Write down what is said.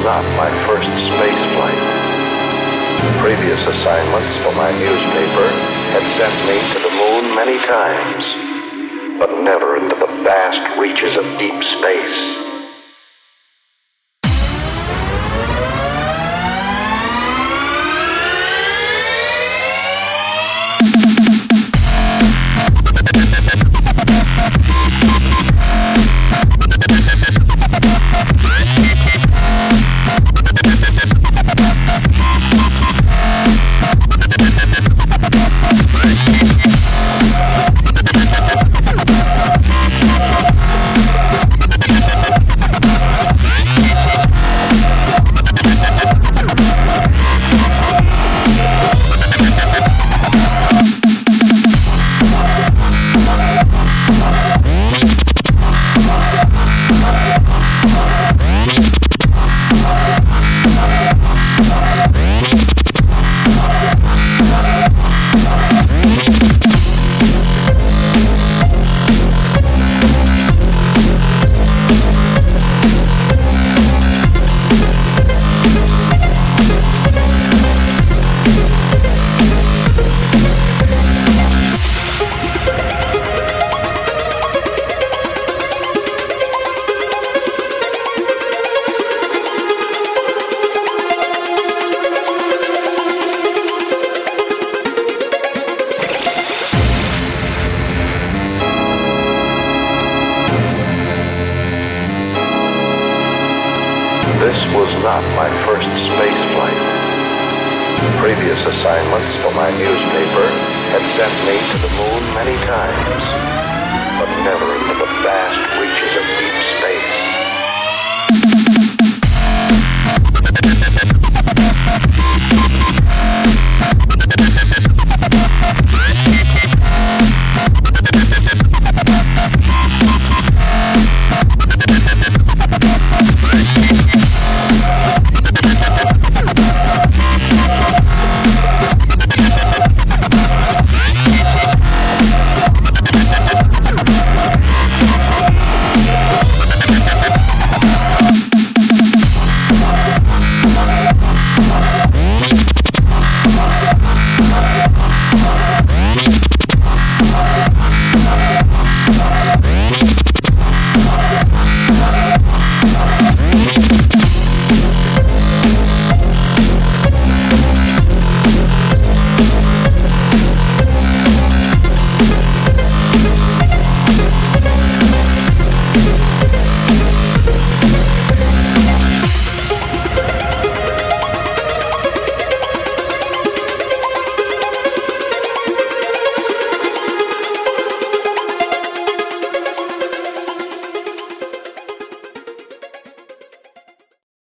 not my first space flight. Previous assignments for my newspaper had sent me to the moon many times, but never into the vast reaches of deep space. This was not my first space flight. Previous assignments for my newspaper had sent me to the moon many times, but never into the vast reaches of deep space.